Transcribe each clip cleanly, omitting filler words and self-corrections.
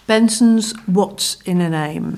Benson's What's in a Name.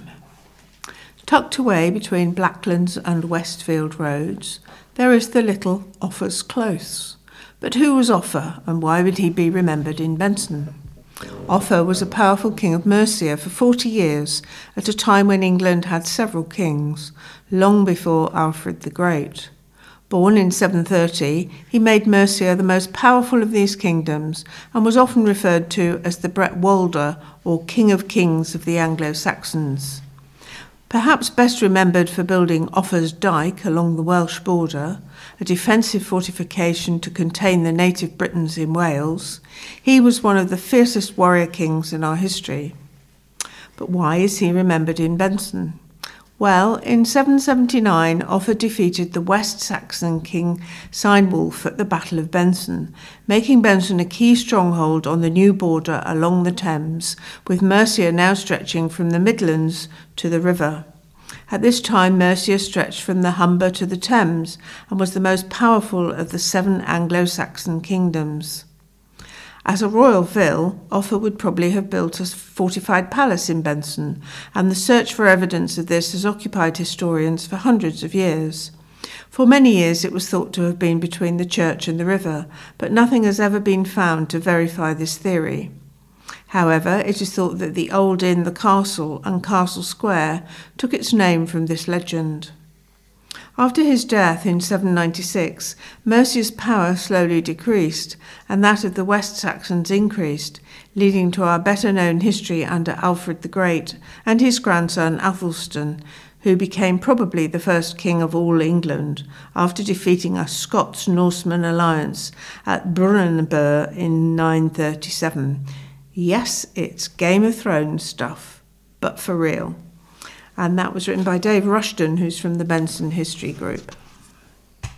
Tucked away between Blacklands and Westfield roads, there is the little Offa's Close. But who was Offa, and why would he be remembered in Benson? Offa was a powerful king of Mercia for 40 years, at a time when England had several kings, long before Alfred the Great. Born in 730, he made Mercia the most powerful of these kingdoms and was often referred to as the Bretwalda, or King of Kings of the Anglo-Saxons. Perhaps best remembered for building Offa's Dyke along the Welsh border, a defensive fortification to contain the native Britons in Wales, he was one of the fiercest warrior kings in our history. But why is he remembered in Benson? Well, in 779, Offa defeated the West Saxon king Cynewulf at the Battle of Benson, making Benson a key stronghold on the new border along the Thames, with Mercia now stretching from the Midlands to the river. At this time, Mercia stretched from the Humber to the Thames and was the most powerful of the 7 Anglo-Saxon kingdoms. As a royal vill, Offa would probably have built a fortified palace in Benson, and the search for evidence of this has occupied historians for hundreds of years. For many years it was thought to have been between the church and the river, but nothing has ever been found to verify this theory. However, it is thought that the old inn, the Castle, and Castle Square took its name from this legend. After his death in 796, Mercia's power slowly decreased, and that of the West Saxons increased, leading to our better-known history under Alfred the Great and his grandson Athelstan, who became probably the first king of all England after defeating a Scots-Norseman alliance at Brunanburh in 937. Yes, it's Game of Thrones stuff, but for real. And that was written by Dave Rushton, who's from the Benson History Group.